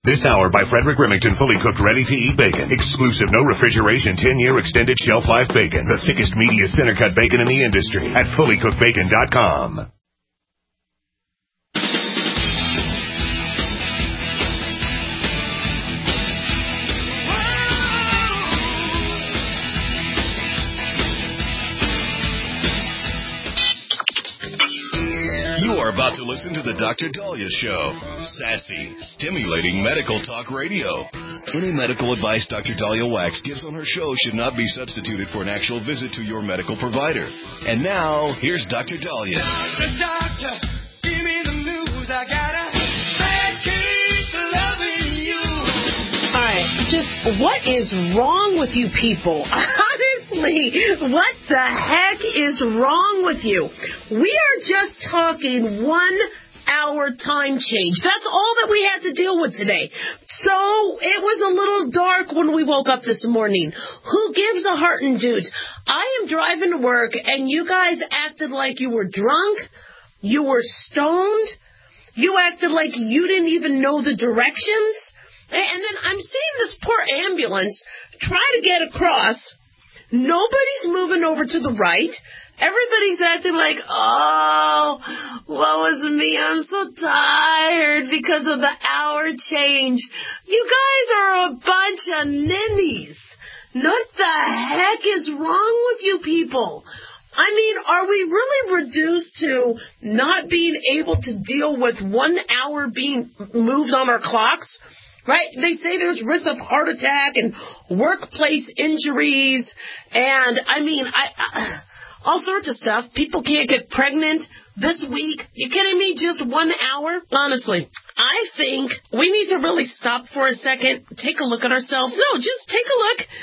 This hour by Frederick Remington, fully cooked, ready-to-eat bacon. Exclusive, no refrigeration, 10-year extended shelf life bacon. The thickest, meatiest center-cut bacon in the industry at fullycookedbacon.com. You are about to listen to the Dr. Dahlia Show. Sassy, stimulating medical talk radio. Any medical advice Dr. Dahlia Wax gives on her show should not be substituted for an actual visit to your medical provider. And now, here's Dr. Dahlia. Doctor, give me the news. I got a bad case of loving you. All right, just what is wrong with you people? Honestly, what the heck is wrong with you? We are just talking 1 hour time change. That's all that we had to deal with today. So it was a little dark when we woke up this morning. Who gives a heart and dudes? I am driving to work and you guys acted like you were drunk. You were stoned. You acted like you didn't even know the directions. And then I'm seeing this poor ambulance try to get across. Nobody's moving over to the right. Everybody's acting like, oh, woe is me, I'm so tired because of the hour change. You guys are a bunch of ninnies. What the heck is wrong with you people? I mean, are we really reduced to not being able to deal with 1 hour being moved on our clocks? Right? They say there's risk of heart attack and workplace injuries. And, I mean, all sorts of stuff. People can't get pregnant this week. You kidding me? Just 1 hour? Honestly, I think we need to really stop for a second, take a look at ourselves. No, just take a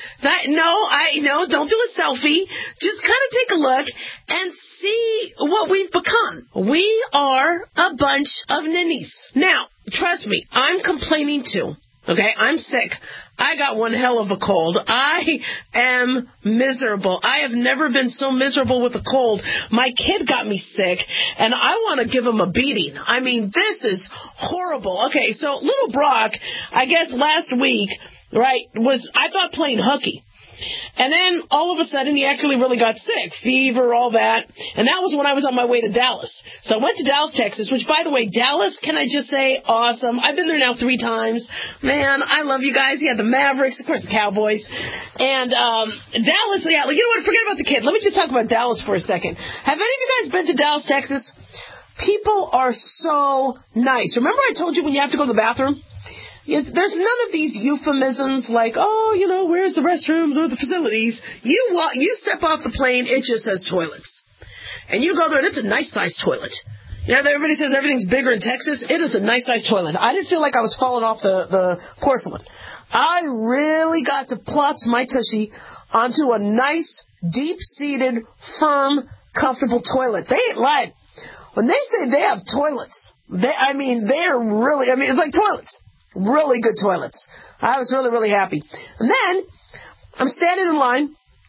look. Don't do a selfie. Just kind of take a look and see what we've become. We are a bunch of ninnies. Now, trust me, I'm complaining too. Okay, I'm sick. I got one hell of a cold. I am miserable. I have never been so miserable with a cold. My kid got me sick, and I want to give him a beating. I mean, this is horrible. Okay, so little Brock, I guess last week, right, I thought playing hooky. And then all of a sudden he actually really got sick, fever, all that. And that was when I was on my way to Dallas. So I went to Dallas, Texas, which, by the way, Dallas, can I just say, awesome. I've been there now 3 times. Man, I love you guys. You had the Mavericks, of course, the Cowboys. And Dallas, yeah, you know what, forget about the kid. Let me just talk about Dallas for a second. Have any of you guys been to Dallas, Texas? People are so nice. Remember I told you when you have to go to the bathroom? There's none of these euphemisms like, oh, where's the restrooms or the facilities? You step off the plane, it just says toilets. And you go there, and it's a nice-sized toilet. Everybody says everything's bigger in Texas. It is a nice-sized toilet. I didn't feel like I was falling off the porcelain. I really got to plotz my tushy onto a nice, deep-seated, firm, comfortable toilet. They ain't lying. When they say they have toilets, they're really, it's like toilets. Really good toilets. I was really, really happy. And then I'm standing in line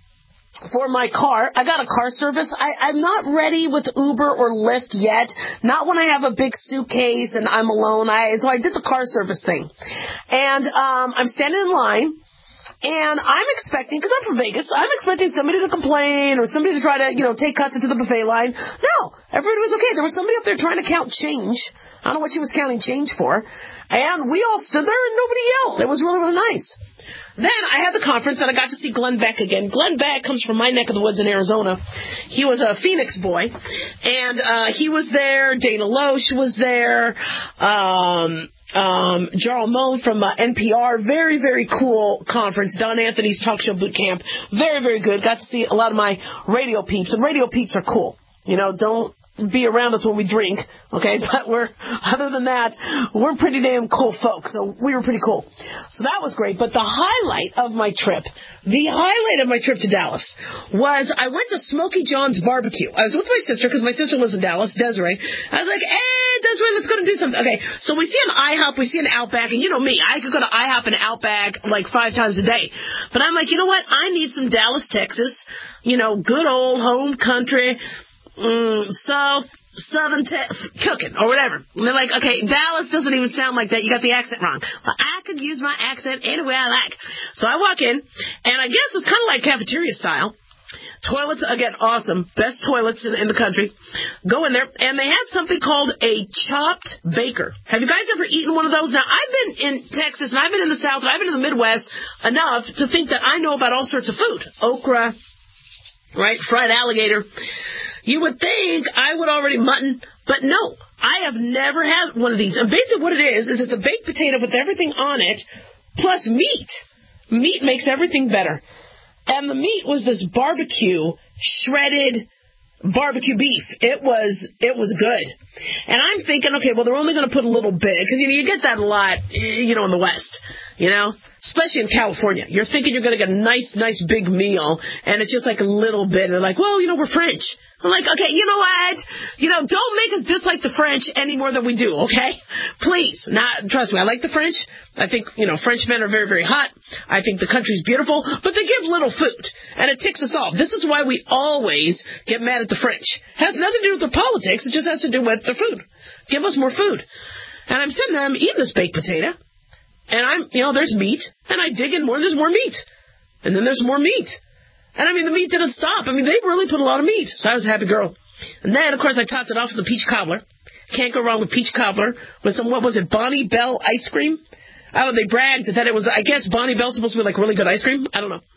for my car. I got a car service. I'm not ready with Uber or Lyft yet. Not when I have a big suitcase and I'm alone. So I did the car service thing. And I'm standing in line. And I'm expecting, because I'm from Vegas, I'm expecting somebody to complain or somebody to try to, take cuts into the buffet line. No, everybody was okay. There was somebody up there trying to count change. I don't know what she was counting change for. And we all stood there and nobody yelled. It was really, really nice. Then I had the conference and I got to see Glenn Beck again. Glenn Beck comes from my neck of the woods in Arizona. He was a Phoenix boy. And he was there. Dana Loesch was there. Jarl Moe from NPR. Very, very cool conference. Don Anthony's Talk Show Boot Camp. Very, very good. Got to see a lot of my radio peeps. And radio peeps are cool. Don't be around us when we drink, okay? But other than that, we're pretty damn cool folks. So we were pretty cool. So that was great. But the highlight of my trip to Dallas was I went to Smokey John's Barbecue. I was with my sister because my sister lives in Dallas, Desiree. I was like, hey, Desiree, let's go and do something. Okay, so we see an IHOP, we see an Outback, and you know me, I could go to IHOP and Outback like 5 times a day. But I'm like, you know what? I need some Dallas, Texas, good old home country. Southern cooking or whatever. And they're like, okay, Dallas doesn't even sound like that. You got the accent wrong. But I could use my accent any way I like. So I walk in, and I guess it's kind of like cafeteria style. Toilets, again, awesome. Best toilets in the country. Go in there, and they had something called a chopped baker. Have you guys ever eaten one of those? Now, I've been in Texas, and I've been in the South, and I've been in the Midwest enough to think that I know about all sorts of food. Okra, right? Fried alligator. You would think I would already mutton, but no. I have never had one of these. And basically what it is it's a baked potato with everything on it, plus meat. Meat makes everything better. And the meat was this barbecue, shredded barbecue beef. It was good. And I'm thinking, okay, well, they're only going to put a little bit, because you get that a lot, in the West, especially in California. You're thinking you're going to get a nice big meal, and it's just like a little bit. They're like, well, we're French. I'm like, okay, you know what? Don't make us dislike the French any more than we do, okay? Please. Trust me, I like the French. I think, Frenchmen are very, very hot. I think the country's beautiful, but they give little food, and it ticks us off. This is why we always get mad at the French. It has nothing to do with their politics. It just has to do with their food. Give us more food. And I'm sitting there, I'm eating this baked potato, and there's meat, and I dig in more, and there's more meat. And then there's more meat. And, the meat didn't stop. They really put a lot of meat. So I was a happy girl. And then, of course, I topped it off with a peach cobbler. Can't go wrong with peach cobbler. With some, what was it, Bonnie Bell ice cream? They bragged that it was, I guess, Bonnie Bell's supposed to be like really good ice cream. I don't know.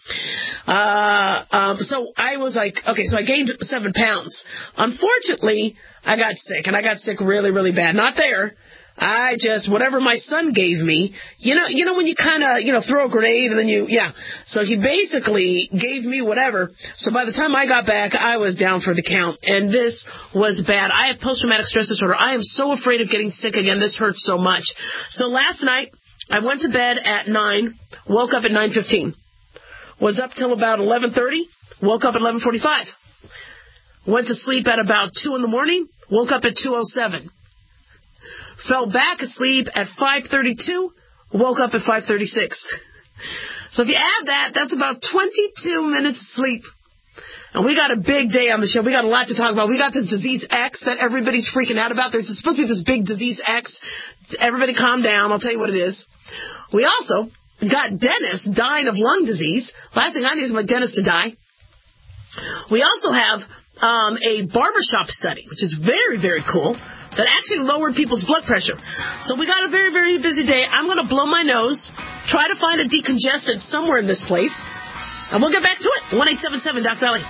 So I was like, okay, so I gained 7 pounds. Unfortunately, I got sick, and I got sick really, really bad. Not there. Whatever my son gave me, when you kind of, throw a grenade and then So he basically gave me whatever. So by the time I got back, I was down for the count. And this was bad. I have post-traumatic stress disorder. I am so afraid of getting sick again. This hurts so much. So last night, I went to bed at 9, woke up at 9:15. Was up till about 11:30, woke up at 11:45. Went to sleep at about 2 in the morning, woke up at 2:07. Fell back asleep at 5:32, woke up at 5:36. So if you add that, that's about 22 minutes of sleep. And we got a big day on the show. We got a lot to talk about. We got this disease X that everybody's freaking out about. There's supposed to be this big disease X. Everybody calm down. I'll tell you what it is. We also got Dennis dying of lung disease. Last thing I need is my dentist to die. We also have a barbershop study, which is very, very cool, that actually lowered people's blood pressure. So we got a very, very busy day. I'm going to blow my nose, try to find a decongestant somewhere in this place, and we'll get back to it. 1-877 Dr. Ellie.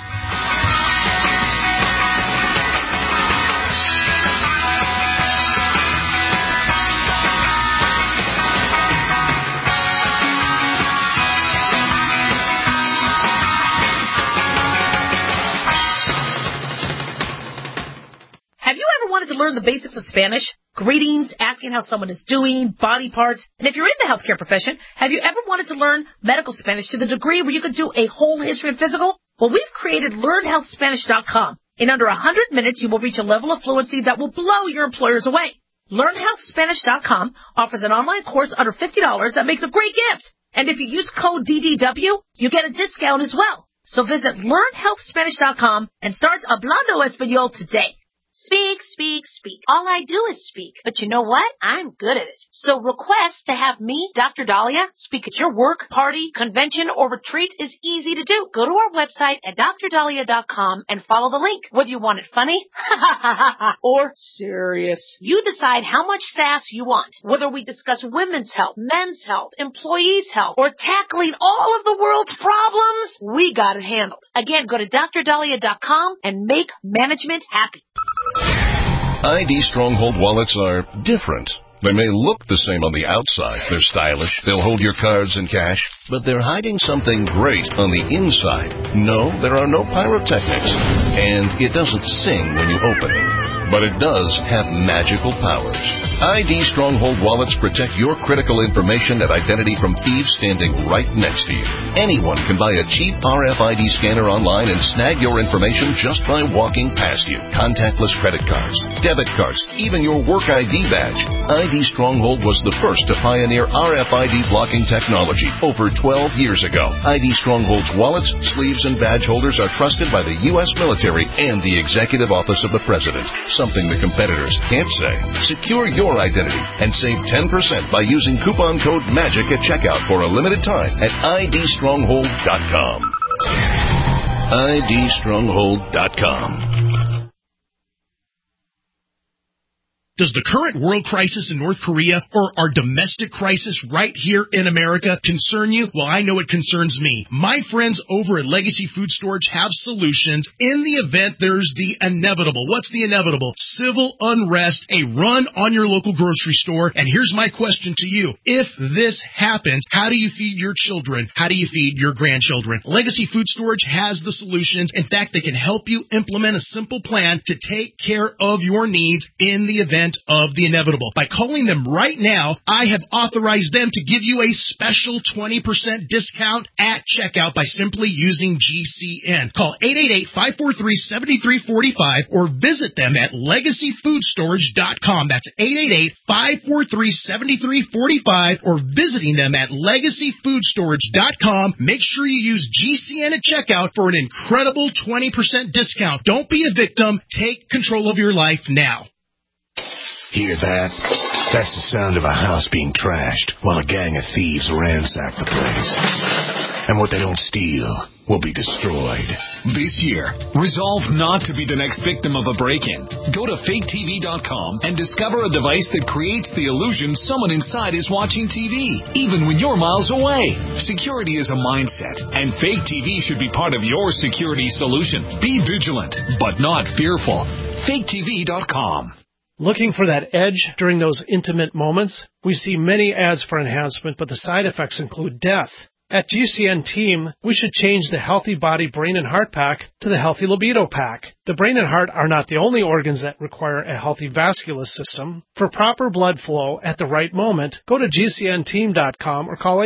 Have you ever wanted to learn the basics of Spanish? Greetings, asking how someone is doing, body parts. And if you're in the healthcare profession, have you ever wanted to learn medical Spanish to the degree where you could do a whole history and physical? Well, we've created LearnHealthSpanish.com. In under 100 minutes, you will reach a level of fluency that will blow your employers away. LearnHealthSpanish.com offers an online course under $50 that makes a great gift. And if you use code DDW, you get a discount as well. So visit LearnHealthSpanish.com and start Hablando Español today. Speak, speak, speak. All I do is speak. But you know what? I'm good at it. So request to have me, Dr. Dahlia, speak at your work, party, convention, or retreat is easy to do. Go to our website at drdahlia.com and follow the link. Whether you want it funny or serious, you decide how much sass you want. Whether we discuss women's health, men's health, employees' health, or tackling all of the world's problems, we got it handled. Again, go to drdahlia.com and make management happy. ID Stronghold wallets are different. They may look the same on the outside. They're stylish. They'll hold your cards and cash. But they're hiding something great on the inside. No, there are no pyrotechnics. And it doesn't sing when you open it. But it does have magical powers. ID Stronghold wallets protect your critical information and identity from thieves standing right next to you. Anyone can buy a cheap RFID scanner online and snag your information just by walking past you. Contactless credit cards, debit cards, even your work ID badge. ID Stronghold was the first to pioneer RFID blocking technology over 12 years ago. ID Stronghold's wallets, sleeves, and badge holders are trusted by the U.S. military and the Executive Office of the President. something the competitors can't say. Secure your identity and save 10% by using coupon code MAGIC at checkout for a limited time at idstronghold.com. idstronghold.com. Does the current world crisis in North Korea or our domestic crisis right here in America concern you? Well, I know it concerns me. My friends over at Legacy Food Storage have solutions in the event there's the inevitable. What's the inevitable? Civil unrest, a run on your local grocery store. And here's my question to you. If this happens, how do you feed your children? How do you feed your grandchildren? Legacy Food Storage has the solutions. In fact, they can help you implement a simple plan to take care of your needs in the event of the inevitable. By calling them right now, I have authorized them to give you a special 20% discount at checkout by simply using GCN. Call 888-543-7345 or visit them at legacyfoodstorage.com. That's 888-543-7345 or visiting them at legacyfoodstorage.com. Make sure you use GCN at checkout for an incredible 20% discount. Don't be a victim. Take control of your life now. Hear that? That's the sound of a house being trashed while a gang of thieves ransack the place. And what they don't steal will be destroyed. This year, resolve not to be the next victim of a break-in. Go to faketv.com and discover a device that creates the illusion someone inside is watching TV, even when you're miles away. Security is a mindset, and Fake TV should be part of your security solution. Be vigilant, but not fearful. faketv.com. Looking for that edge during those intimate moments? We see many ads for enhancement, but the side effects include death. At GCN Team, we should change the Healthy Body, Brain, and Heart Pack to the Healthy Libido Pack. The brain and heart are not the only organs that require a healthy vascular system. For proper blood flow at the right moment, go to GCNteam.com or call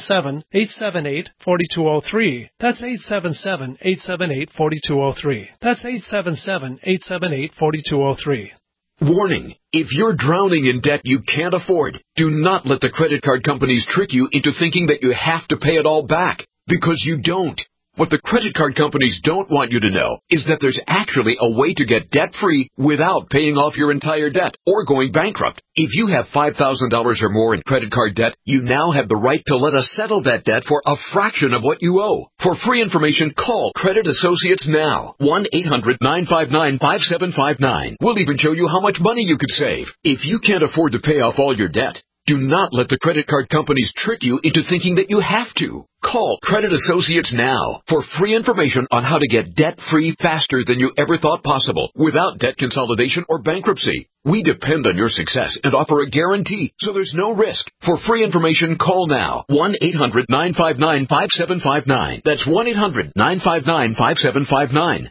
877-878-4203. That's 877-878-4203. That's 877-878-4203. Warning, if you're drowning in debt you can't afford, do not let the credit card companies trick you into thinking that you have to pay it all back, because you don't. What the credit card companies don't want you to know is that there's actually a way to get debt-free without paying off your entire debt or going bankrupt. If you have $5,000 or more in credit card debt, you now have the right to let us settle that debt for a fraction of what you owe. For free information, call Credit Associates now. 1-800-959-5759. We'll even show you how much money you could save. If you can't afford to pay off all your debt, do not let the credit card companies trick you into thinking that you have to. Call Credit Associates now for free information on how to get debt-free faster than you ever thought possible without debt consolidation or bankruptcy. We depend on your success and offer a guarantee, so there's no risk. For free information, call now. 1-800-959-5759. That's 1-800-959-5759.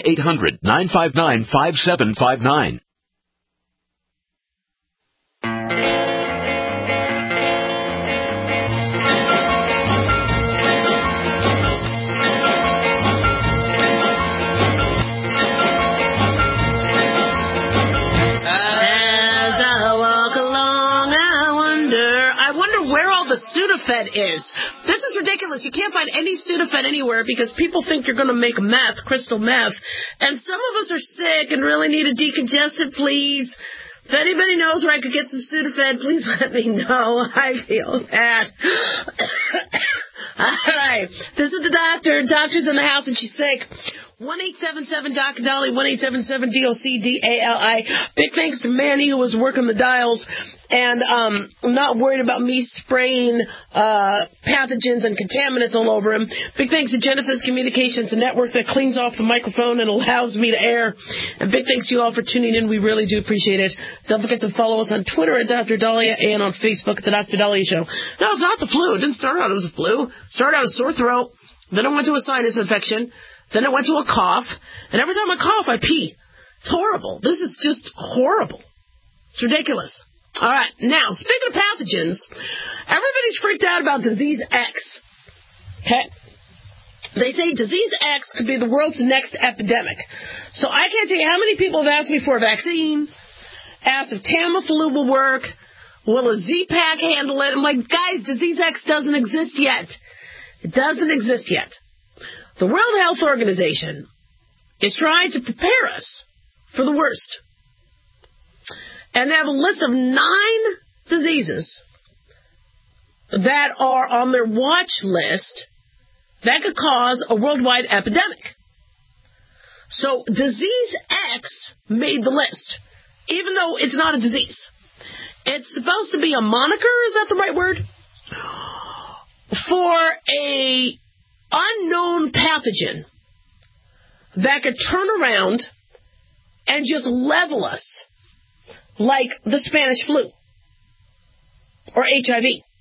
1-800-959-5759. Sudafed is. This is ridiculous. You can't find any Sudafed anywhere because people think you're going to make meth, crystal meth. And some of us are sick and really need a decongestant, please. If anybody knows where I could get some Sudafed, please let me know. I feel bad. All right. This is the doctor. Doctor's in the house and she's sick. 1-877-DOC-DOLLY, 1-877-DOC-DALI. Big thanks to Manny who was working the dials. And I'm not worried about me spraying pathogens and contaminants all over him. Big thanks to Genesis Communications, a network that cleans off the microphone and allows me to air. And big thanks to you all for tuning in. We really do appreciate it. Don't forget to follow us on Twitter at Dr. Dahlia and on Facebook at The Dr. Dahlia Show. No, it's not the flu. It didn't start out as a flu. It started out as a sore throat. Then it went to a sinus infection. Then it went to a cough. And every time I cough, I pee. It's horrible. This is just horrible. It's ridiculous. All right. Now, speaking of pathogens, everybody's freaked out about disease X. Okay? They say disease X could be the world's next epidemic. So I can't tell you how many people have asked me for a vaccine, asked if Tamiflu will work, will a Z-Pack handle it? I'm like, guys, disease X doesn't exist yet. It doesn't exist yet. The World Health Organization is trying to prepare us for the worst. And they have a list of 9 diseases that are on their watch list that could cause a worldwide epidemic. So disease X made the list, even though it's not a disease. It's supposed to be a moniker, is that the right word? For a unknown pathogen that could turn around and just level us like the Spanish flu or HIV.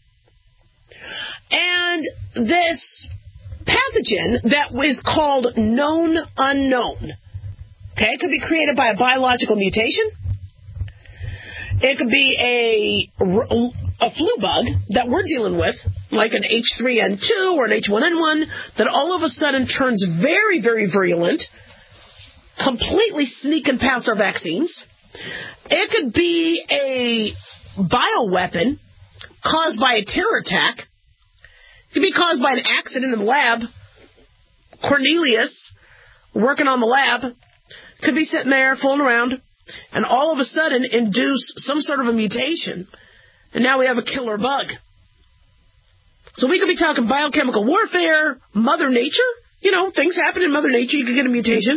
And this pathogen that is called known unknown, okay, it could be created by a biological mutation. It could be a flu bug that we're dealing with, like an H3N2 or an H1N1, that all of a sudden turns very, very virulent, completely sneaking past our vaccines. It could be a bioweapon caused by a terror attack. It could be caused by an accident in the lab. Cornelius, working on the lab, could be sitting there fooling around and all of a sudden induce some sort of a mutation. And now we have a killer bug. So we could be talking biochemical warfare, Mother Nature. You know, things happen in Mother Nature. You could get a mutation.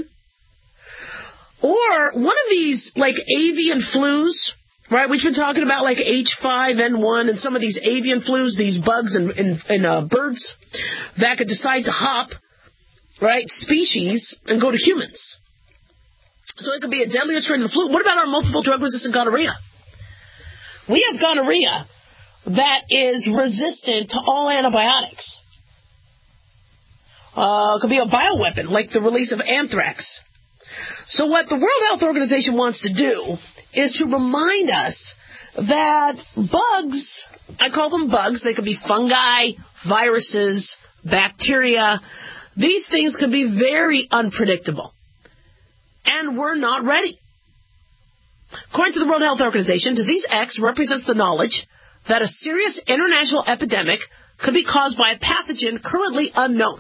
Or one of these, like, avian flus, right? We've been talking about, like, H5N1 and some of these avian flus, these bugs and birds that could decide to hop, right, species and go to humans. So it could be a deadlier strain of the flu. What about our multiple drug-resistant gonorrhea? We have gonorrhea that is resistant to all antibiotics. It could be a bioweapon, like the release of anthrax. So what the World Health Organization wants to do is to remind us that bugs, I call them bugs, they could be fungi, viruses, bacteria. These things could be very unpredictable. And we're not ready. According to the World Health Organization, disease X represents the knowledge that a serious international epidemic could be caused by a pathogen currently unknown.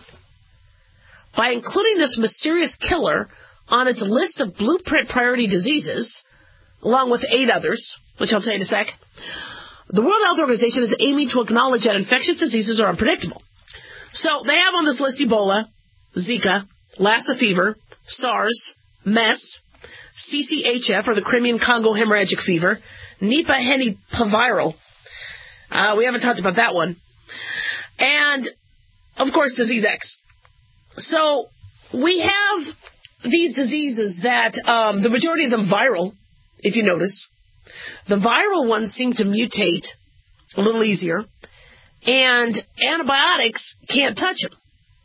By including this mysterious killer on its list of blueprint priority diseases, along with 8 others, which I'll tell you in a sec, the World Health Organization is aiming to acknowledge that infectious diseases are unpredictable. So they have on this list Ebola, Zika, Lassa fever, SARS, MERS, CCHF, or the Crimean Congo hemorrhagic fever, Nipah henipaviral. We haven't talked about that one. And, of course, disease X. So we have these diseases that, the majority of them viral, if you notice. The viral ones seem to mutate a little easier, and antibiotics can't touch them.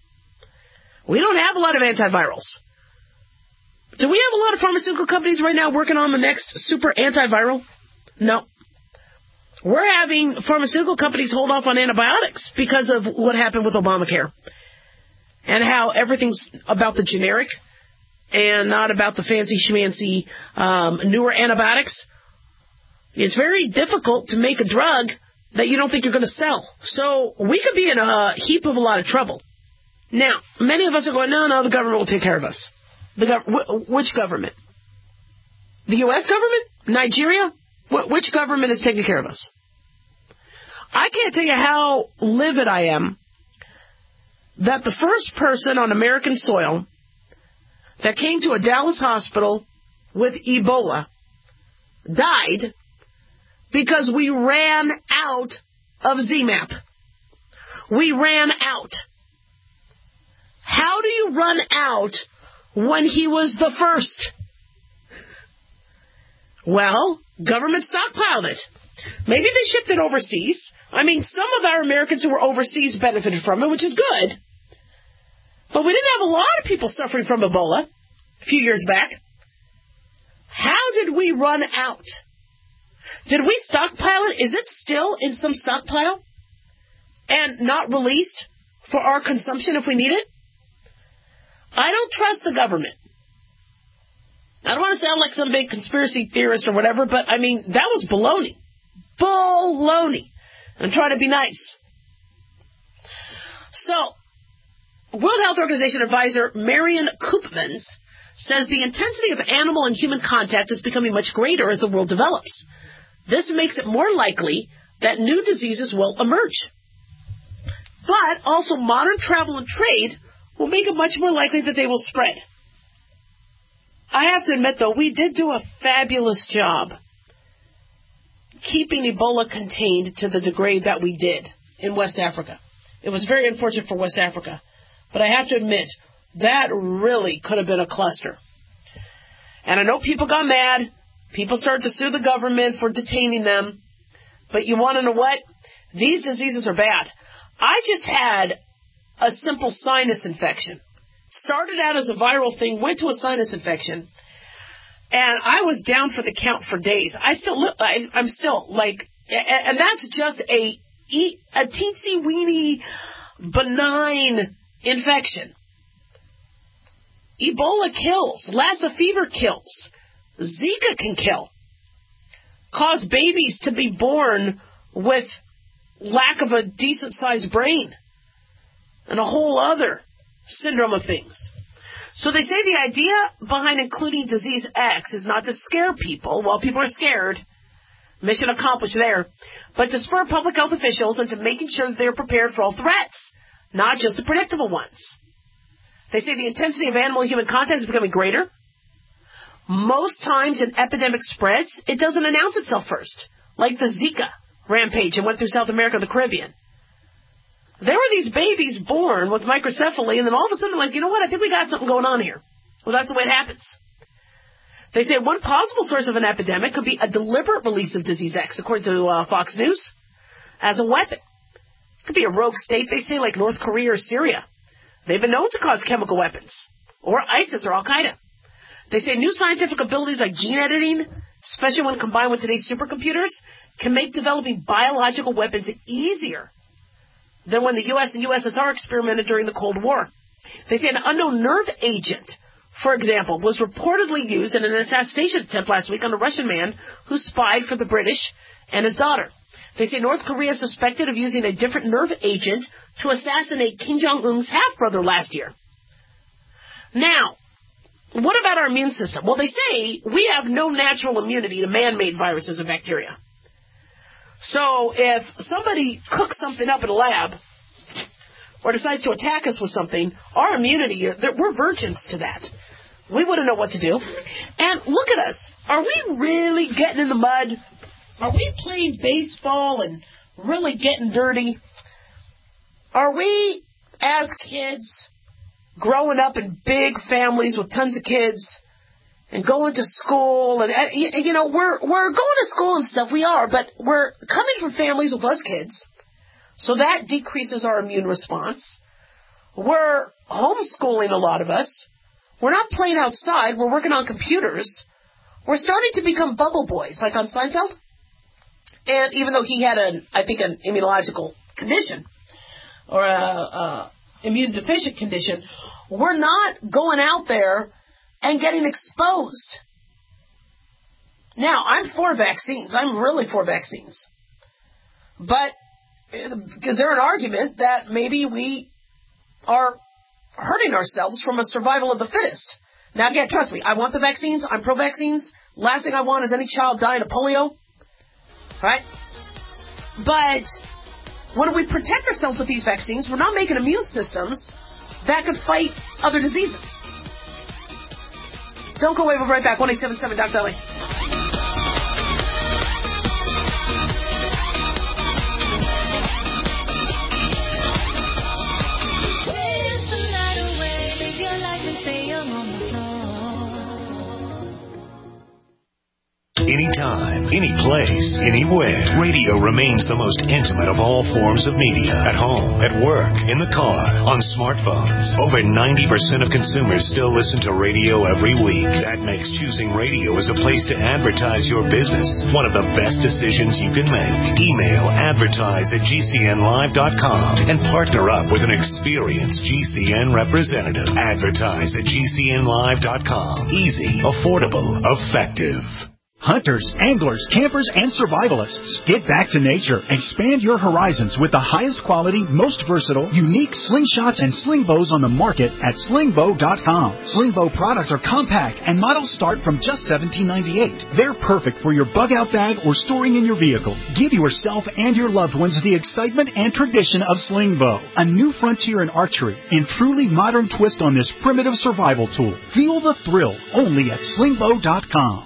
We don't have a lot of antivirals. Do we have a lot of pharmaceutical companies right now working on the next super antiviral? No. We're having pharmaceutical companies hold off on antibiotics because of what happened with Obamacare and how everything's about the generic and not about the fancy schmancy newer antibiotics. It's very difficult to make a drug that you don't think you're going to sell. So we could be in a heap of a lot of trouble. Now, many of us are going, no, the government will take care of us. Which government? The U.S. government? Nigeria? Which government is taking care of us? I can't tell you how livid I am that the first person on American soil that came to a Dallas hospital with Ebola died because we ran out of ZMapp. We ran out. How do you run out when he was the first? Well, government stockpiled it. Maybe they shipped it overseas. I mean, some of our Americans who were overseas benefited from it, which is good. But we didn't have a lot of people suffering from Ebola a few years back. How did we run out? Did we stockpile it? Is it still in some stockpile and not released for our consumption if we need it? I don't trust the government. I don't want to sound like some big conspiracy theorist or whatever, but, I mean, that was baloney. Baloney. I'm trying to be nice. So, World Health Organization advisor Marion Koopmans says the intensity of animal and human contact is becoming much greater as the world develops. This makes it more likely that new diseases will emerge. But also modern travel and trade will make it much more likely that they will spread. I have to admit, though, we did do a fabulous job keeping Ebola contained to the degree that we did in West Africa. It was very unfortunate for West Africa. But I have to admit, that really could have been a cluster. And I know people got mad. People started to sue the government for detaining them. But you want to know what? These diseases are bad. I just had a simple sinus infection. Started out as a viral thing, went to a sinus infection, and I was down for the count for days. I'm still like, and that's just a teensy-weeny benign infection. Ebola kills. Lassa fever kills. Zika can kill. Cause babies to be born with lack of a decent-sized brain. And a whole other syndrome of things. So they say the idea behind including disease X is not to scare people. Well, people are scared. Mission accomplished there. But to spur public health officials into making sure that they're prepared for all threats, not just the predictable ones. They say the intensity of animal-human contact is becoming greater. Most times an epidemic spreads, it doesn't announce itself first, like the Zika rampage that went through South America and the Caribbean. There were these babies born with microcephaly, and then all of a sudden, like, you know what, I think we got something going on here. Well, that's the way it happens. They say one possible source of an epidemic could be a deliberate release of disease X, according to Fox News, as a weapon. It could be a rogue state, they say, like North Korea or Syria. They've been known to cause chemical weapons, or ISIS or Al-Qaeda. They say new scientific abilities like gene editing, especially when combined with today's supercomputers, can make developing biological weapons easier than when the U.S. and USSR experimented during the Cold War. They say an unknown nerve agent, for example, was reportedly used in an assassination attempt last week on a Russian man who spied for the British and his daughter. They say North Korea is suspected of using a different nerve agent to assassinate Kim Jong-un's half-brother last year. Now, what about our immune system? Well, they say we have no natural immunity to man-made viruses and bacteria. So if somebody cooks something up in a lab or decides to attack us with something, our immunity, we're virgins to that. We wouldn't know what to do. And look at us. Are we really getting in the mud? Are we playing baseball and really getting dirty? Are we, as kids, growing up in big families with tons of kids and going to school? And you know, we're going to school and stuff, we are, but we're coming from families with us kids, so that decreases our immune response. We're homeschooling, a lot of us. We're not playing outside. We're working on computers. We're starting to become bubble boys, like on Seinfeld. And even though he had, an immunological condition or a immune deficient condition, we're not going out there and getting exposed. Now, I'm for vaccines. I'm really for vaccines. But is there an argument that maybe we are hurting ourselves from a survival of the fittest? Now, again, trust me, I want the vaccines. I'm pro-vaccines. Last thing I want is any child dying of polio. Right? But when we protect ourselves with these vaccines, we're not making immune systems that could fight other diseases. Don't go away. We'll be right back. 1-877 Dr. Ellie. Anytime, any place, anywhere, radio remains the most intimate of all forms of media. At home, at work, in the car, on smartphones. Over 90% of consumers still listen to radio every week. That makes choosing radio as a place to advertise your business one of the best decisions you can make. Email advertise@gcnlive.com and partner up with an experienced GCN representative. Advertise@gcnlive.com. Easy, affordable, effective. Hunters, anglers, campers, and survivalists. Get back to nature. Expand your horizons with the highest quality, most versatile, unique slingshots and sling bows on the market at slingbow.com. Slingbow products are compact and models start from just $17.98. They're perfect for your bug-out bag or storing in your vehicle. Give yourself and your loved ones the excitement and tradition of Slingbow, a new frontier in archery and truly modern twist on this primitive survival tool. Feel the thrill only at slingbow.com.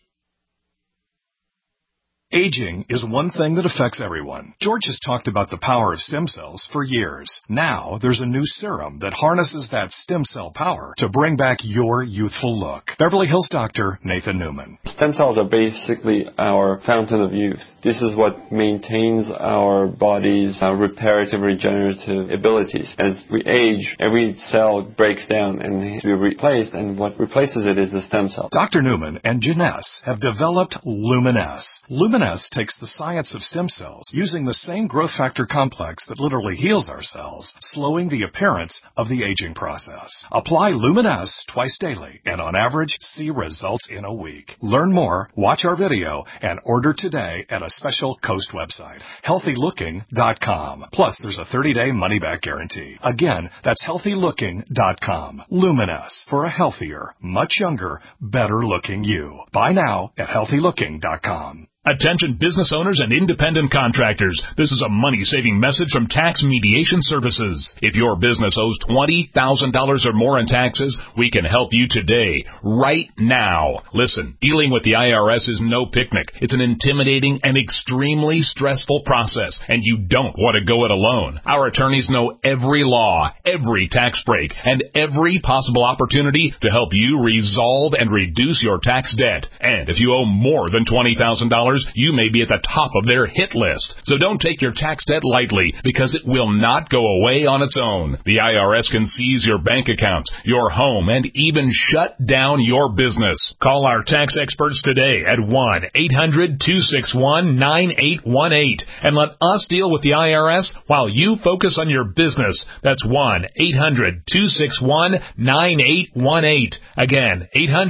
Aging is one thing that affects everyone. George has talked about the power of stem cells for years. Now, there's a new serum that harnesses that stem cell power to bring back your youthful look. Beverly Hills doctor Nathan Newman. Stem cells are basically our fountain of youth. This is what maintains our body's reparative, regenerative abilities. As we age, every cell breaks down and needs to be replaced, and what replaces it is the stem cell. Dr. Newman and Janess have developed Luminess. Luminess takes the science of stem cells using the same growth factor complex that literally heals our cells, slowing the appearance of the aging process. Apply Luminess twice daily and on average see results in a week. Learn more, watch our video, and order today at a special Coast website, healthylooking.com. Plus there's a 30-day money-back guarantee. Again, that's healthylooking.com. Luminess, for a healthier, much younger, better-looking you. Buy now at healthylooking.com. Attention business owners and independent contractors. This is a money-saving message from Tax Mediation Services. If your business owes $20,000 or more in taxes, we can help you today, right now. Listen, dealing with the IRS is no picnic. It's an intimidating and extremely stressful process, and you don't want to go it alone. Our attorneys know every law, every tax break, and every possible opportunity to help you resolve and reduce your tax debt. And if you owe more than $20,000, you may be at the top of their hit list. So don't take your tax debt lightly, because it will not go away on its own. The IRS can seize your bank accounts, your home, and even shut down your business. Call our tax experts today at 1-800-261-9818 and let us deal with the IRS while you focus on your business. That's 1-800-261-9818. Again,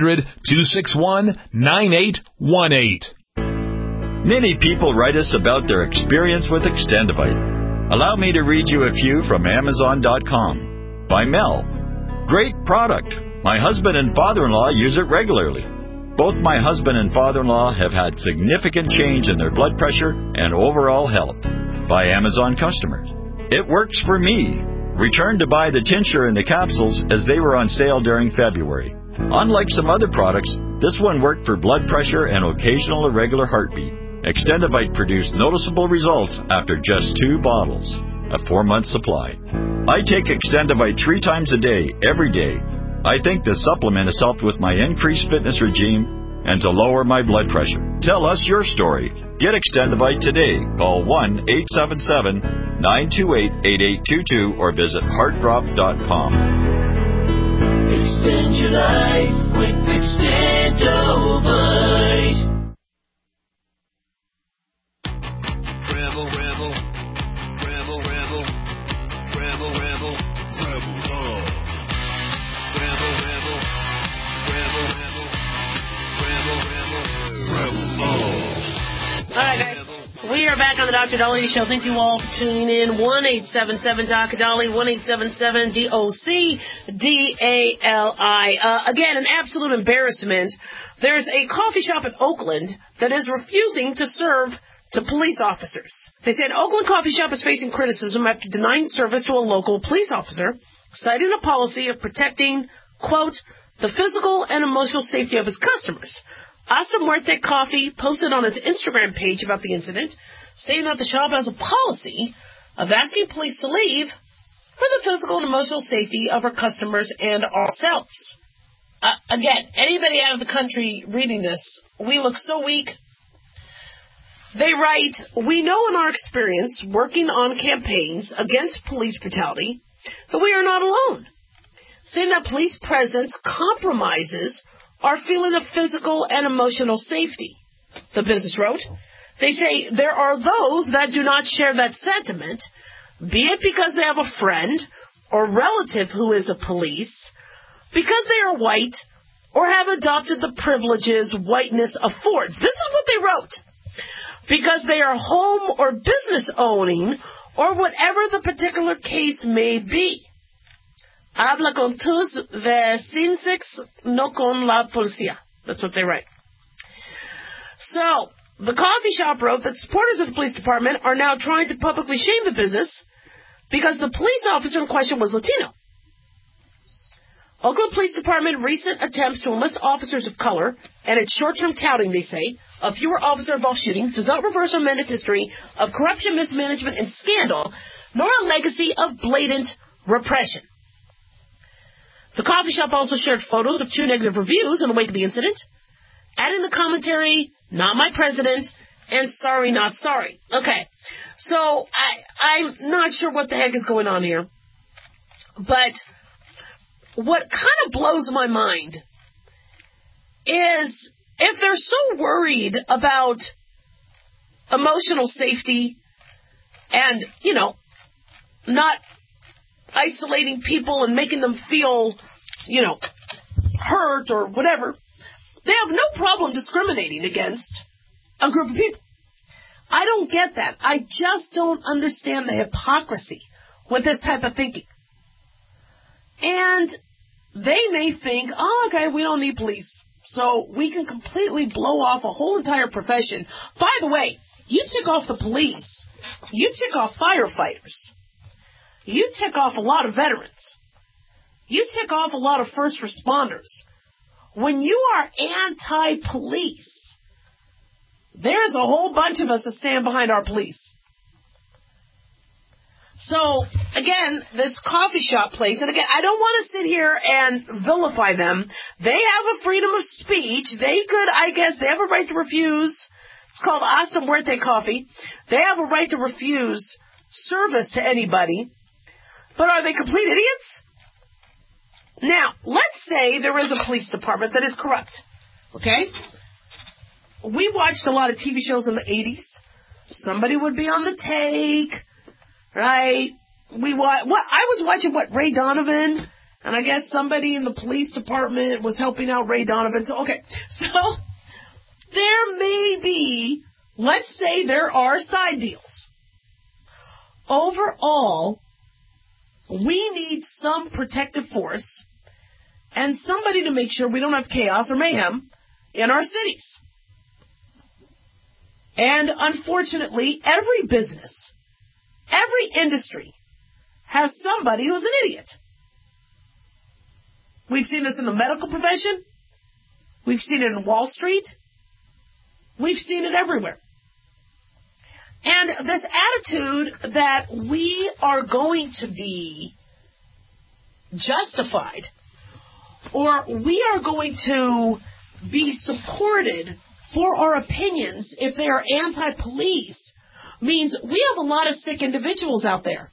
800-261-9818. Many people write us about their experience with Extendivite. Allow me to read you a few from Amazon.com. By Mel. Great product. My husband and father-in-law use it regularly. Both my husband and father-in-law have had significant change in their blood pressure and overall health. By Amazon customers. It works for me. Returned to buy the tincture and the capsules as they were on sale during February. Unlike some other products, this one worked for blood pressure and occasional irregular heartbeat. Extendivite produced noticeable results after just 2 bottles, a 4-month supply. I take Extendivite 3 times a day, every day. I think the supplement has helped with my increased fitness regime and to lower my blood pressure. Tell us your story. Get Extendivite today. Call 1-877-928-8822 or visit heartdrop.com. Extend your life with Extendivite. Rebel, rebel, rebel, rebel, rebel, rebel, rebel love. Rebel, rebel, rebel, rebel, rebel, rebel, rebel love. All right, guys. We are back on the Dr. Dolly Show. Thank you all for tuning in. 1-877-DOC-DOLLY, 1-877-DOC-DALI. Again, an absolute embarrassment. There's a coffee shop in Oakland that is refusing to serve to police officers. They say an Oakland coffee shop is facing criticism after denying service to a local police officer, citing a policy of protecting, quote, the physical and emotional safety of his customers. Hasta Muerte Coffee posted on its Instagram page about the incident, saying that the shop has a policy of asking police to leave for the physical and emotional safety of our customers and ourselves. Again, anybody out of the country reading this, we look so weak. They write, we know in our experience working on campaigns against police brutality that we are not alone, saying that police presence compromises our feeling of physical and emotional safety. The business wrote, they say there are those that do not share that sentiment, be it because they have a friend or relative who is a police, because they are white, or have adopted the privileges whiteness affords. This is what they wrote. Because they are home or business owning, or whatever the particular case may be. Habla con tus vecinos, no con la policía. That's what they write. So, the coffee shop wrote that supporters of the police department are now trying to publicly shame the business because the police officer in question was Latino. Oakland Police Department recent attempts to enlist officers of color and its short-term touting, they say, of fewer officer-involved shootings does not reverse or amend its history of corruption, mismanagement, and scandal, nor a legacy of blatant repression. The coffee shop also shared photos of 2 negative reviews in the wake of the incident, adding the commentary, not my president, and sorry, not sorry. Okay, so I'm not sure what the heck is going on here, but what kind of blows my mind is if they're so worried about emotional safety and, not isolating people and making them feel, hurt or whatever, they have no problem discriminating against a group of people. I don't get that. I just don't understand the hypocrisy with this type of thinking. And they may think, okay, we don't need police, so we can completely blow off a whole entire profession. By the way, you tick off the police. You tick off firefighters. You tick off a lot of veterans. You tick off a lot of first responders. When you are anti-police, there's a whole bunch of us that stand behind our police. So, again, this coffee shop place, and again, I don't want to sit here and vilify them. They have a freedom of speech. They could, I guess, they have a right to refuse. It's called Hasta Muerte Coffee. They have a right to refuse service to anybody. But are they complete idiots? Now, let's say there is a police department that is corrupt. Okay? We watched a lot of TV shows in the 80s. Somebody would be on the take. Right? I was watching, Ray Donovan? And I guess somebody in the police department was helping out Ray Donovan. So, okay. So, there may be, let's say there are side deals. Overall, we need some protective force and somebody to make sure we don't have chaos or mayhem in our cities. And unfortunately, every business, every industry has somebody who's an idiot. We've seen this in the medical profession. We've seen it in Wall Street. We've seen it everywhere. And this attitude that we are going to be justified or we are going to be supported for our opinions if they are anti-police means we have a lot of sick individuals out there.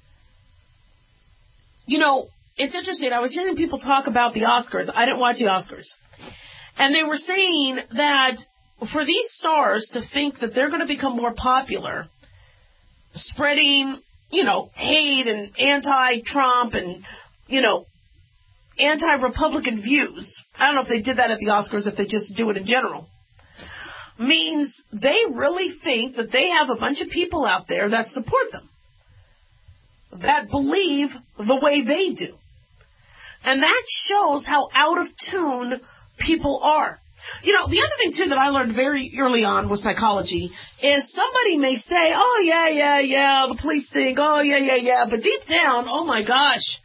It's interesting. I was hearing people talk about the Oscars. I didn't watch the Oscars. And they were saying that for these stars to think that they're going to become more popular, spreading, hate and anti-Trump and, anti-Republican views, I don't know if they did that at the Oscars, if they just do it in general, means they really think that they have a bunch of people out there that support them, that believe the way they do. And that shows how out of tune people are. The other thing, too, that I learned very early on with psychology is somebody may say, oh, yeah, the police think, oh, yeah, but deep down, oh, my gosh,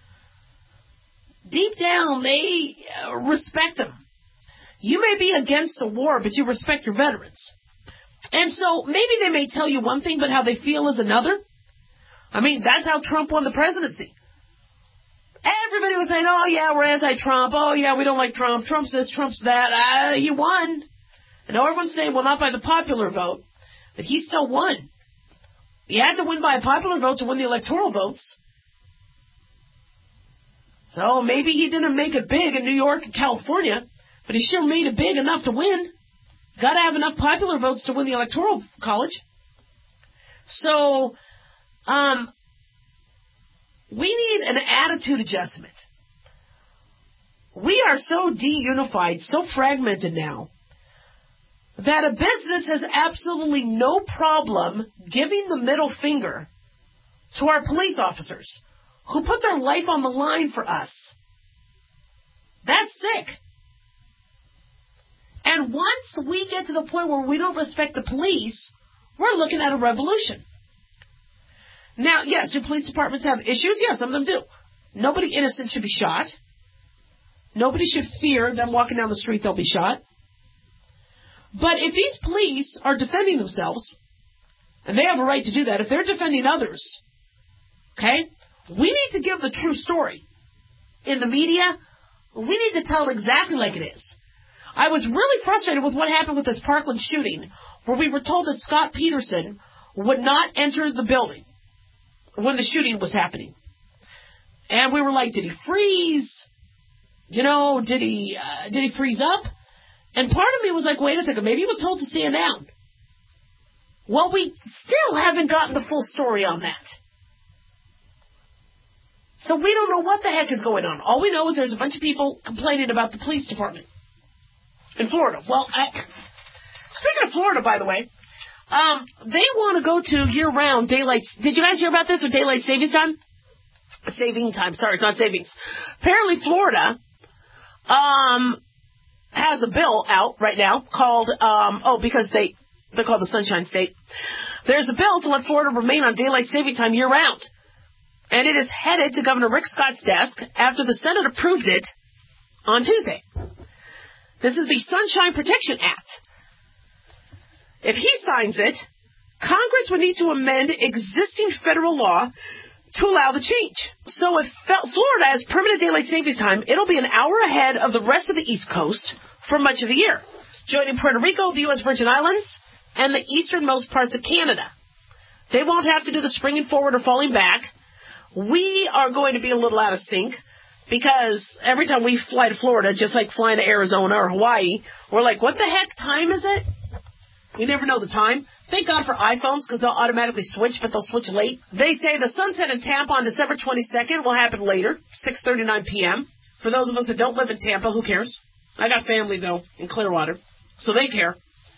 deep down, they respect them. You may be against the war, but you respect your veterans. And so maybe they may tell you one thing, but how they feel is another. I mean, that's how Trump won the presidency. Everybody was saying, oh, yeah, we're anti-Trump. Oh, yeah, we don't like Trump. Trump's this, Trump's that. He won. And now everyone's saying, well, not by the popular vote. But he still won. He had to win by a popular vote to win the electoral votes. So maybe he didn't make it big in New York and California, but he sure made it big enough to win. Got to have enough popular votes to win the electoral college. So, we need an attitude adjustment. We are so de-unified, so fragmented now, that a business has absolutely no problem giving the middle finger to our police officers who put their life on the line for us. That's sick. And once we get to the point where we don't respect the police, we're looking at a revolution. Now, yes, do police departments have issues? Yes, some of them do. Nobody innocent should be shot. Nobody should fear them walking down the street, they'll be shot. But if these police are defending themselves, and they have a right to do that, if they're defending others, okay, we need to give the true story. In the media, we need to tell it exactly like it is. I was really frustrated with what happened with this Parkland shooting, where we were told that Scott Peterson would not enter the building when the shooting was happening. And we were like, did he freeze? You know, did he freeze up? And part of me was like, wait a second, maybe he was told to stand down. Well, we still haven't gotten the full story on that. So we don't know what the heck is going on. All we know is there's a bunch of people complaining about the police department in Florida. Well, speaking of Florida, by the way, they want to go to year-round daylight. Did you guys hear about this with daylight savings time? Saving time. Sorry, it's not savings. Apparently, Florida has a bill out right now called because they're called the Sunshine State. There's a bill to let Florida remain on daylight saving time year-round. And it is headed to Governor Rick Scott's desk after the Senate approved it on Tuesday. This is the Sunshine Protection Act. If he signs it, Congress would need to amend existing federal law to allow the change. So if Florida has permanent daylight savings time, it'll be an hour ahead of the rest of the East Coast for much of the year, joining Puerto Rico, the U.S. Virgin Islands, and the easternmost parts of Canada. They won't have to do the springing forward or falling back. We are going to be a little out of sync because every time we fly to Florida, just like flying to Arizona or Hawaii, we're like, what the heck time is it? We never know the time. Thank God for iPhones because they'll automatically switch, but they'll switch late. They say the sunset in Tampa on December 22nd will happen later, 6:39 p.m. For those of us that don't live in Tampa, who cares? I got family, though, in Clearwater, so they care.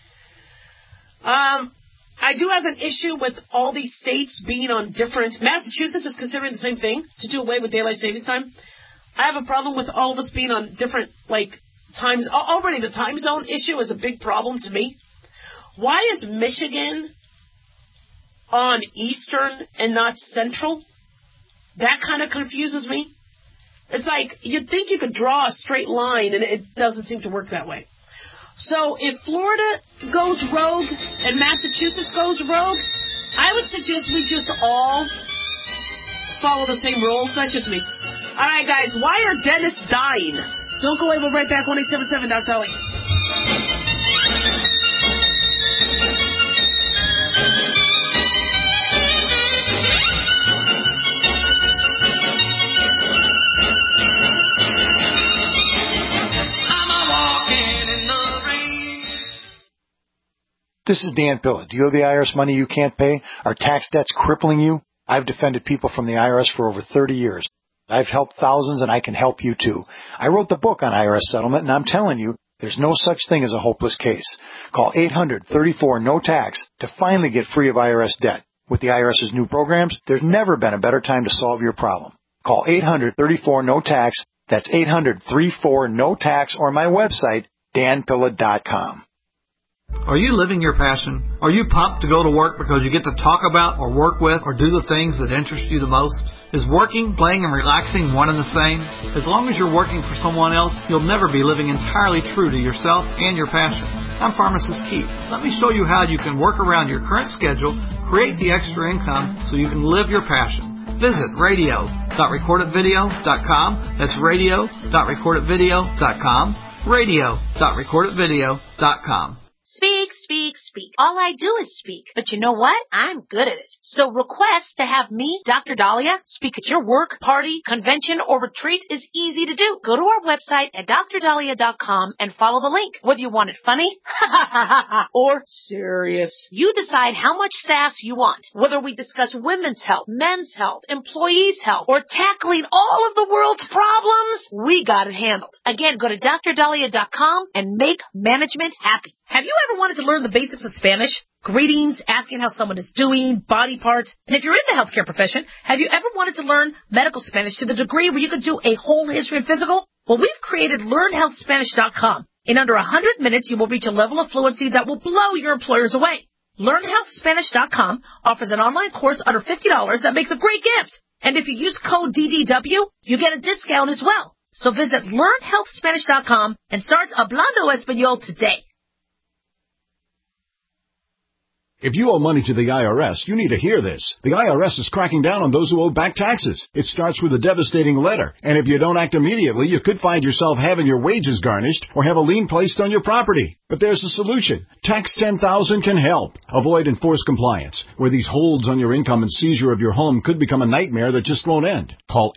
I do have an issue with all these states being on different... Massachusetts is considering the same thing, to do away with daylight savings time. I have a problem with all of us being on different, times. Already the time zone issue is a big problem to me. Why is Michigan on Eastern and not Central? That kind of confuses me. It's like, you'd think you could draw a straight line, and it doesn't seem to work that way. So if Florida goes rogue and Massachusetts goes rogue, I would suggest we just all follow the same rules. That's just me. All right, guys, why are dentists dying? Don't go away. We'll be right back. 1-877 Dr. Ellie. This is Dan Pilla. Do you owe the IRS money you can't pay? Are tax debts crippling you? I've defended people from the IRS for over 30 years. I've helped thousands, and I can help you too. I wrote the book on IRS settlement, and I'm telling you, there's no such thing as a hopeless case. Call 800-34-NO-TAX to finally get free of IRS debt. With the IRS's new programs, there's never been a better time to solve your problem. Call 800-34-NO-TAX. That's 800-34-NO-TAX, or my website, danpilla.com. Are you living your passion? Are you pumped to go to work because you get to talk about or work with or do the things that interest you the most? Is working, playing, and relaxing one and the same? As long as you're working for someone else, you'll never be living entirely true to yourself and your passion. I'm Pharmacist Keith. Let me show you how you can work around your current schedule, create the extra income so you can live your passion. Visit radio.recordedvideo.com. That's radio.recordedvideo.com. radio.recordedvideo.com. Speak, speak, speak. All I do is speak. But you know what? I'm good at it. So request to have me, Dr. Dahlia, speak at your work, party, convention, or retreat is easy to do. Go to our website at drdahlia.com and follow the link. Whether you want it funny or serious, you decide how much sass you want. Whether we discuss women's health, men's health, employees' health, or tackling all of the world's problems, we got it handled. Again, go to drdahlia.com and make management happy. Have you ever wanted to learn the basics of Spanish? Greetings, asking how someone is doing, body parts. And if you're in the healthcare profession, have you ever wanted to learn medical Spanish to the degree where you could do a whole history and physical? Well, we've created LearnHealthSpanish.com. In under 100 minutes, you will reach a level of fluency that will blow your employers away. LearnHealthSpanish.com offers an online course under $50 that makes a great gift. And if you use code DDW, you get a discount as well. So visit LearnHealthSpanish.com and start Hablando Español today. If you owe money to the IRS, you need to hear this. The IRS is cracking down on those who owe back taxes. It starts with a devastating letter, and if you don't act immediately, you could find yourself having your wages garnished or have a lien placed on your property. But there's a solution. Tax 10,000 can help. Avoid enforced compliance, where these holds on your income and seizure of your home could become a nightmare that just won't end. Call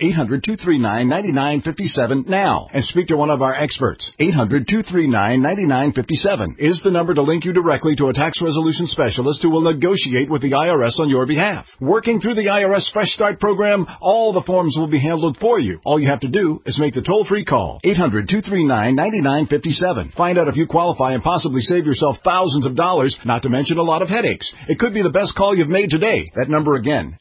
800-239-9957 now and speak to one of our experts. 800-239-9957 is the number to link you directly to a tax resolution specialist who will negotiate with the IRS on your behalf. Working through the IRS Fresh Start program, all the forms will be handled for you. All you have to do is make the toll-free call. 800-239-9957. Find out if you qualify and possibly save yourself thousands of dollars, not to mention a lot of headaches. It could be the best call you've made today. That number again,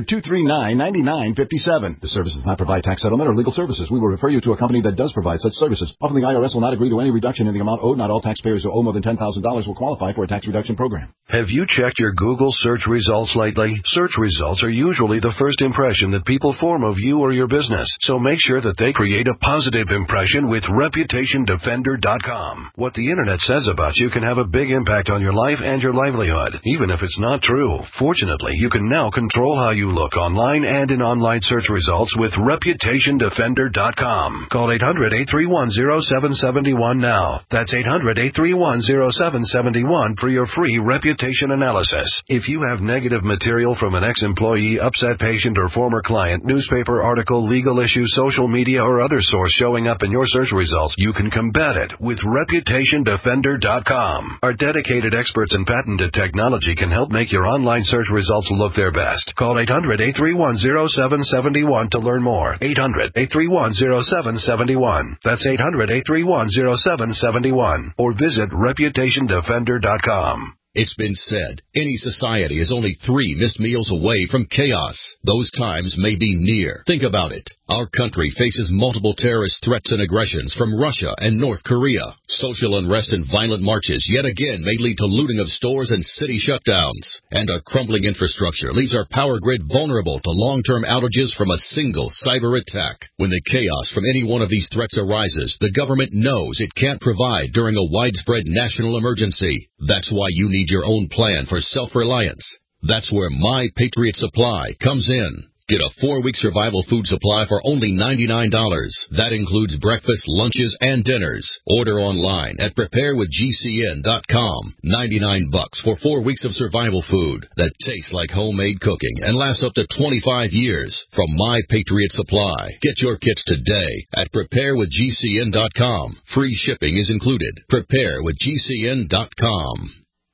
800-239-9957. The service does not provide tax settlement or legal services. We will refer you to a company that does provide such services. Often the IRS will not agree to any reduction in the amount owed. Not all taxpayers who owe more than $10,000 will qualify for a tax reduction program. Have you checked your Google search results lately? Search results are usually the first impression that people form of you or your business. So make sure that they create a positive impression with ReputationDefender.com. What the internet says about you can have a big impact on your life and your livelihood, even if it's not true. Fortunately, you can now control how you look online and in online search results with ReputationDefender.com. Call 800-831-0771 now. That's 800-831-0771 for your free reputation analysis. If you have negative material from an ex-employee, upset patient, or former client, newspaper article, legal issue, social media, or other source showing up in your search results, you can combat it with ReputationDefender.com. Our dedicated experts and patented technology can help make your online search results look their best. Call 800-831-0771 to learn more. 800-831-0771. That's 800-831-0771. Or visit ReputationDefender.com. It's been said, any society is only 3 missed meals away from chaos. Those times may be near. Think about it. Our country faces multiple terrorist threats and aggressions from Russia and North Korea. Social unrest and violent marches yet again may lead to looting of stores and city shutdowns. And a crumbling infrastructure leaves our power grid vulnerable to long-term outages from a single cyber attack. When the chaos from any one of these threats arises, the government knows it can't provide during a widespread national emergency. That's why you need your own plan for self-reliance. That's where My Patriot Supply comes in. Get a 4-week survival food supply for only $99. That includes breakfast, lunches, and dinners. Order online at preparewithgcn.com. $99 for 4 weeks of survival food that tastes like homemade cooking and lasts up to 25 years from My Patriot Supply. Get your kits today at preparewithgcn.com. Free shipping is included. Preparewithgcn.com.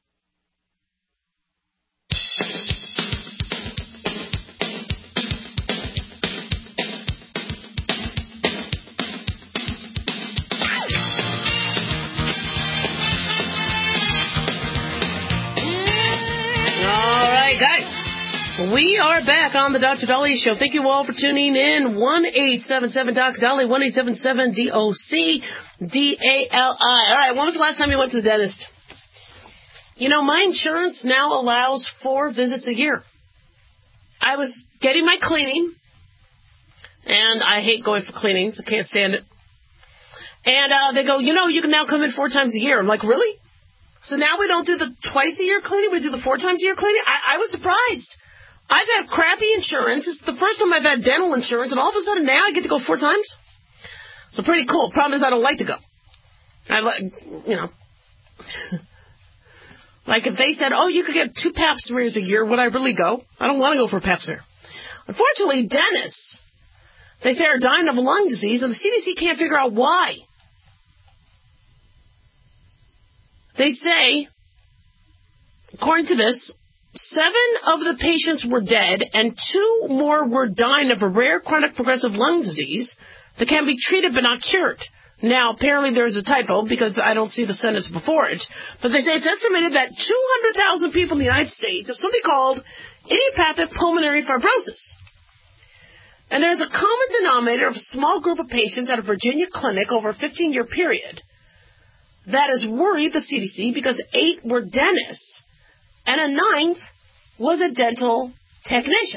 Guys, we are back on the Dr. Dahlia Show. Thank you all for tuning in. 1-877-Dr. 1-877-DOC-DALI. All right, when was the last time you went to the dentist? You know, my insurance now allows 4 visits a year. I was getting my cleaning, and I hate going for cleanings. I can't stand it. And they go, you know, you can now come in 4 times a year. I'm like, really? So now we don't do the twice-a-year cleaning, we do the 4 times a year cleaning? I was surprised. I've had crappy insurance. It's the first time I've had dental insurance, and all of a sudden now I get to go 4 times? So pretty cool. Problem is I don't like to go. Like if they said, oh, you could get 2 pap smears a year, would I really go? I don't want to go for a pap smear. Unfortunately, dentists, they say, are dying of lung disease, and the CDC can't figure out why. They say, according to this, 7 of the patients were dead, and 2 more were dying of a rare chronic progressive lung disease that can be treated but not cured. Now, apparently there's a typo because I don't see the sentence before it, but they say it's estimated that 200,000 people in the United States have something called idiopathic pulmonary fibrosis. And there's a common denominator of a small group of patients at a Virginia clinic over a 15-year period that has worried the CDC because 8 were dentists and a 9th was a dental technician.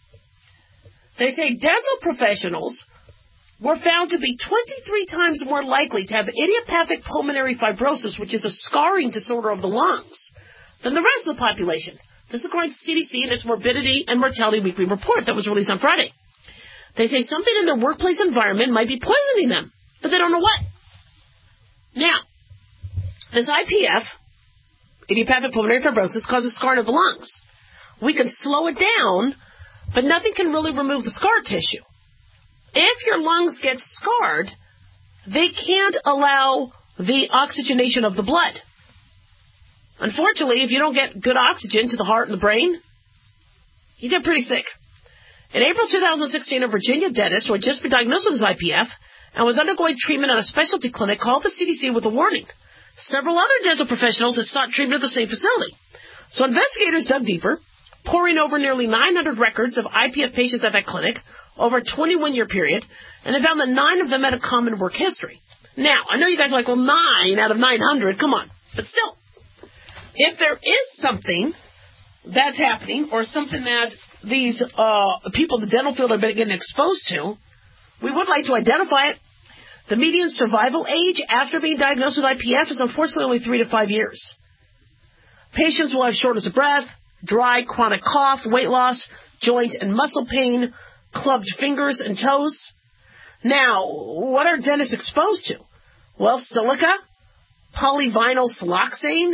They say dental professionals were found to be 23 times more likely to have idiopathic pulmonary fibrosis, which is a scarring disorder of the lungs, than the rest of the population. This is according to CDC and its Morbidity and Mortality Weekly Report that was released on Friday. They say something in their workplace environment might be poisoning them, but they don't know what. Now, this IPF, idiopathic pulmonary fibrosis, causes scarring of the lungs. We can slow it down, but nothing can really remove the scar tissue. If your lungs get scarred, they can't allow the oxygenation of the blood. Unfortunately, if you don't get good oxygen to the heart and the brain, you get pretty sick. In April 2016, a Virginia dentist who had just been diagnosed with his IPF and was undergoing treatment at a specialty clinic called the CDC with a warning. Several other dental professionals had sought treatment at the same facility. So investigators dug deeper, poring over nearly 900 records of IPF patients at that clinic over a 21-year period, and they found that 9 of them had a common work history. Now, I know you guys are like, well, 9 out of 900, come on. But still, if there is something that's happening or something that these people in the dental field have been getting exposed to, we would like to identify it. The median survival age after being diagnosed with IPF is unfortunately only 3 to 5 years. Patients will have shortness of breath, dry, chronic cough, weight loss, joint and muscle pain, clubbed fingers and toes. Now, what are dentists exposed to? Well, silica, polyvinyl siloxane,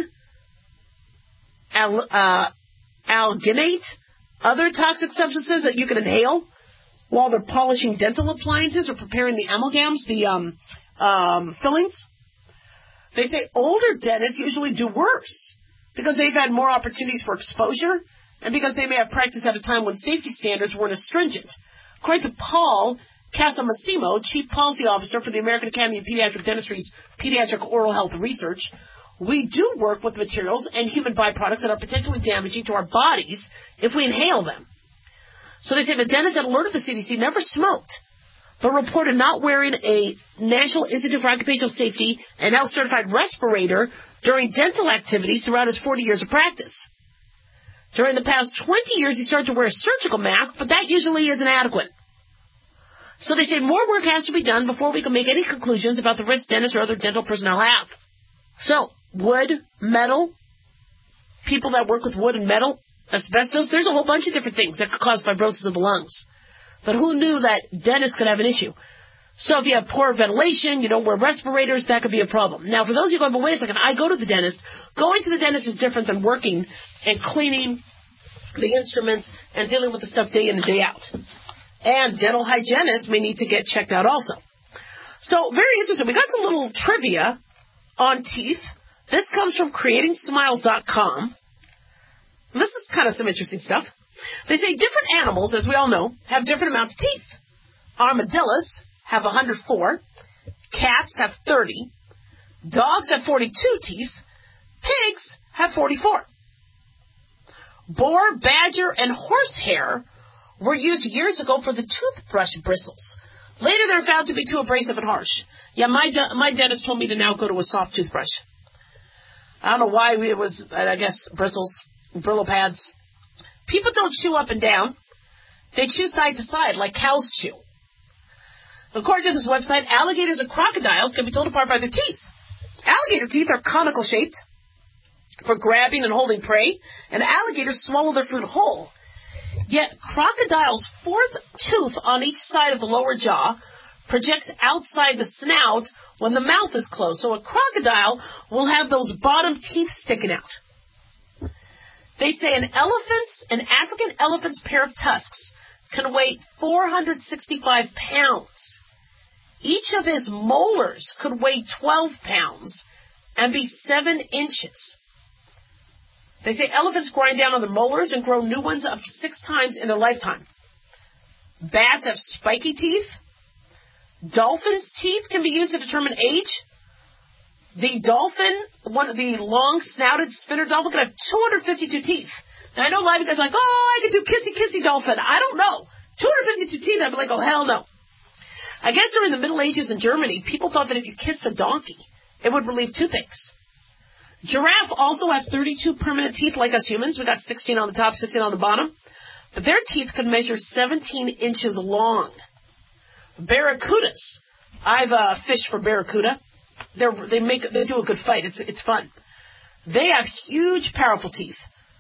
alginate, other toxic substances that you can inhale while they're polishing dental appliances or preparing the amalgams, the fillings. They say older dentists usually do worse because they've had more opportunities for exposure and because they may have practiced at a time when safety standards weren't as stringent. According to Paul Casamassimo, Chief Policy Officer for the American Academy of Pediatric Dentistry's Pediatric Oral Health Research, we do work with materials and human byproducts that are potentially damaging to our bodies if we inhale them. So they say the dentist that alerted the CDC never smoked, but reported not wearing a National Institute for Occupational Safety and Health certified respirator during dental activities throughout his 40 years of practice. During the past 20 years, he started to wear a surgical mask, but that usually isn't adequate. So they say more work has to be done before we can make any conclusions about the risk dentists or other dental personnel have. So, wood, metal, people that work with wood and metal, asbestos, there's a whole bunch of different things that could cause fibrosis of the lungs. But who knew that dentists could have an issue? So if you have poor ventilation, you don't wear respirators, that could be a problem. Now, for those of you going, but wait a second, I go to the dentist. Going to the dentist is different than working and cleaning the instruments and dealing with the stuff day in and day out. And dental hygienists may need to get checked out also. So, very interesting. We got some little trivia on teeth. This comes from CreatingSmiles.com. This is kind of some interesting stuff. They say different animals, as we all know, have different amounts of teeth. Armadillos have 104. Cats have 30. Dogs have 42 teeth. Pigs have 44. Boar, badger, and horsehair were used years ago for the toothbrush bristles. Later, they're found to be too abrasive and harsh. Yeah, my dentist told me to now go to a soft toothbrush. I don't know why it was, I guess, bristles, Brillo pads. People don't chew up and down. They chew side to side like cows chew. According to this website, alligators and crocodiles can be told apart by their teeth. Alligator teeth are conical shaped for grabbing and holding prey, and alligators swallow their food whole. Yet crocodile's fourth tooth on each side of the lower jaw projects outside the snout when the mouth is closed. So a crocodile will have those bottom teeth sticking out. They say an African elephant's pair of tusks can weigh 465 pounds. Each of his molars could weigh 12 pounds and be 7 inches. They say elephants grind down on their molars and grow new ones up to 6 times in their lifetime. Bats have spiky teeth. Dolphins' teeth can be used to determine age. The dolphin, the long-snouted spinner dolphin, can have 252 teeth. Now, I know a lot of you guys are like, I could do kissy dolphin. I don't know. 252 teeth, I'd be like, oh, hell no. I guess during the Middle Ages in Germany, people thought that if you kissed a donkey, it would relieve toothaches. Giraffe also have 32 permanent teeth like us humans. We got 16 on the top, 16 on the bottom. But their teeth could measure 17 inches long. Barracudas. I've fished for barracuda. They do a good fight. It's fun. They have huge, powerful teeth.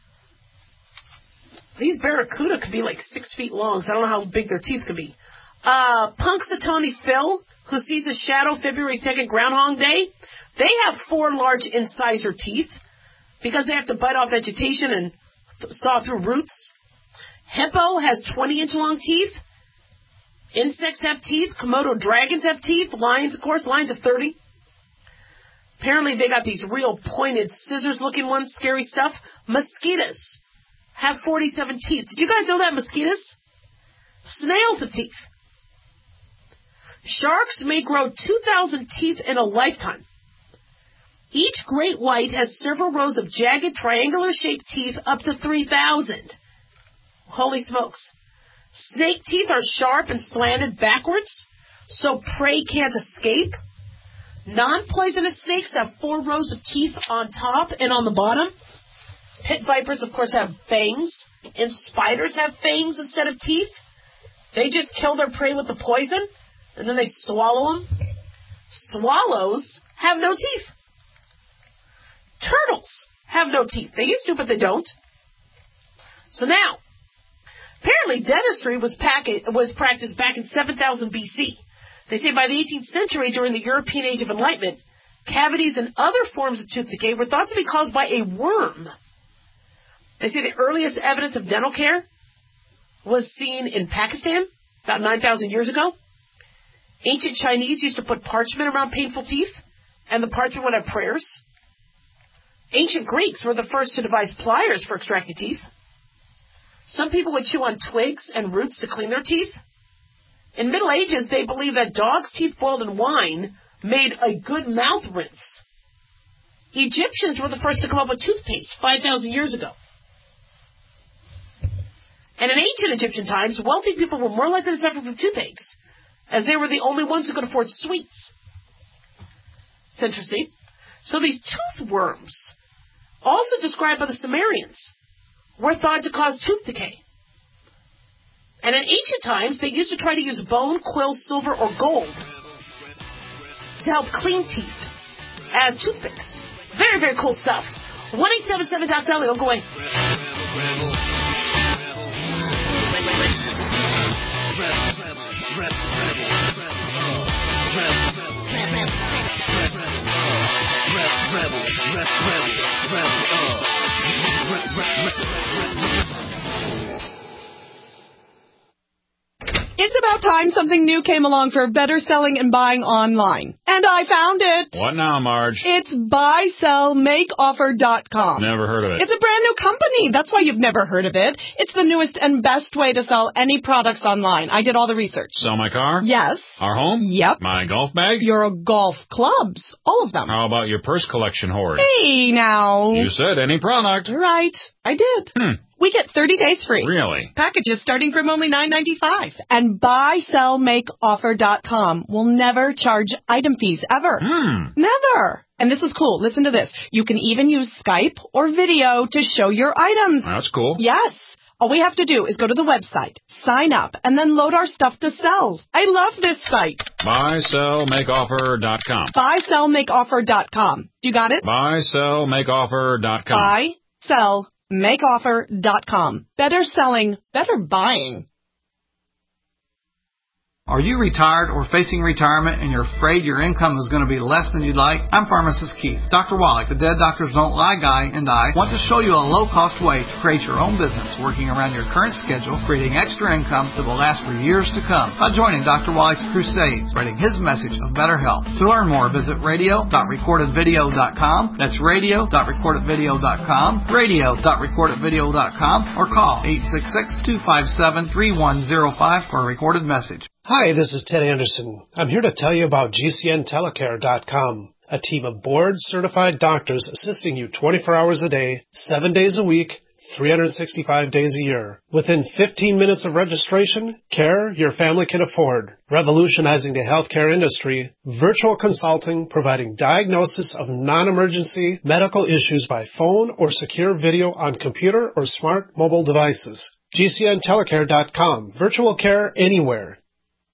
These barracuda could be like 6 feet long, so I don't know how big their teeth could be. Punxsutawney Phil, who sees his shadow February 2nd, Groundhog Day, they have 4 large incisor teeth because they have to bite off vegetation and saw through roots. Hippo has 20-inch long teeth. Insects have teeth. Komodo dragons have teeth. Lions, of course. Lions have 30. Apparently they got these real pointed scissors-looking ones, scary stuff. Mosquitoes have 47 teeth. Did you guys know that, mosquitoes? Snails have teeth. Sharks may grow 2,000 teeth in a lifetime. Each great white has several rows of jagged, triangular-shaped teeth up to 3,000. Holy smokes. Snake teeth are sharp and slanted backwards, so prey can't escape. Non-poisonous snakes have 4 rows of teeth on top and on the bottom. Pit vipers, of course, have fangs, and spiders have fangs instead of teeth. They just kill their prey with the poison, and then they swallow them. Swallows have no teeth. Turtles have no teeth. They used to, but they don't. So now, apparently dentistry was practiced back in 7000 BC. They say by the 18th century, during the European Age of Enlightenment, cavities and other forms of tooth decay were thought to be caused by a worm. They say the earliest evidence of dental care was seen in Pakistan about 9,000 years ago. Ancient Chinese used to put parchment around painful teeth, and the parchment would have prayers. Ancient Greeks were the first to devise pliers for extracting teeth. Some people would chew on twigs and roots to clean their teeth. In Middle Ages, they believed that dogs' teeth boiled in wine made a good mouth rinse. Egyptians were the first to come up with toothpaste 5,000 years ago. And in ancient Egyptian times, wealthy people were more likely to suffer from toothaches, as they were the only ones who could afford sweets. It's interesting. So these tooth worms, also described by the Sumerians, were thought to cause tooth decay. And in ancient times, they used to try to use bone, quill, silver, or gold to help clean teeth as toothpicks. Very, very cool stuff. 1-877-DOC-DOLLY. Don't go away. It's about time something new came along for better selling and buying online. And I found it. What now, Marge? It's buysellmakeoffer.com. Never heard of it. It's a brand new company. That's why you've never heard of it. It's the newest and best way to sell any products online. I did all the research. Sell my car? Yes. Our home? Yep. My golf bag? Your golf clubs. All of them. How about your purse collection hoard? Hey, now. You said any product. Right. I did. We get 30 days free. Really? Packages starting from only $9.95. And buysellmakeoffer.com will never charge item fees ever. Never. And this is cool. Listen to this. You can even use Skype or video to show your items. That's cool. Yes. All we have to do is go to the website, sign up, and then load our stuff to sell. I love this site. Buysellmakeoffer.com. Buysellmakeoffer.com. You got it? Buysellmakeoffer.com. Buysellmakeoffer.com. Better selling, better buying. Are you retired or facing retirement and you're afraid your income is going to be less than you'd like? I'm Pharmacist Keith. Dr. Wallach, the Dead Doctors Don't Lie guy, and I want to show you a low-cost way to create your own business working around your current schedule, creating extra income that will last for years to come by joining Dr. Wallach's crusade, spreading his message of better health. To learn more, visit radio.recordedvideo.com. That's radio.recordedvideo.com, radio.recordedvideo.com, or call 866-257-3105 for a recorded message. Hi, this is Ted Anderson. I'm here to tell you about GCNtelecare.com, a team of board-certified doctors assisting you 24 hours a day, 7 days a week, 365 days a year. Within 15 minutes of registration, care your family can afford. Revolutionizing the healthcare industry, virtual consulting providing diagnosis of non-emergency medical issues by phone or secure video on computer or smart mobile devices. GCNtelecare.com. Virtual care anywhere.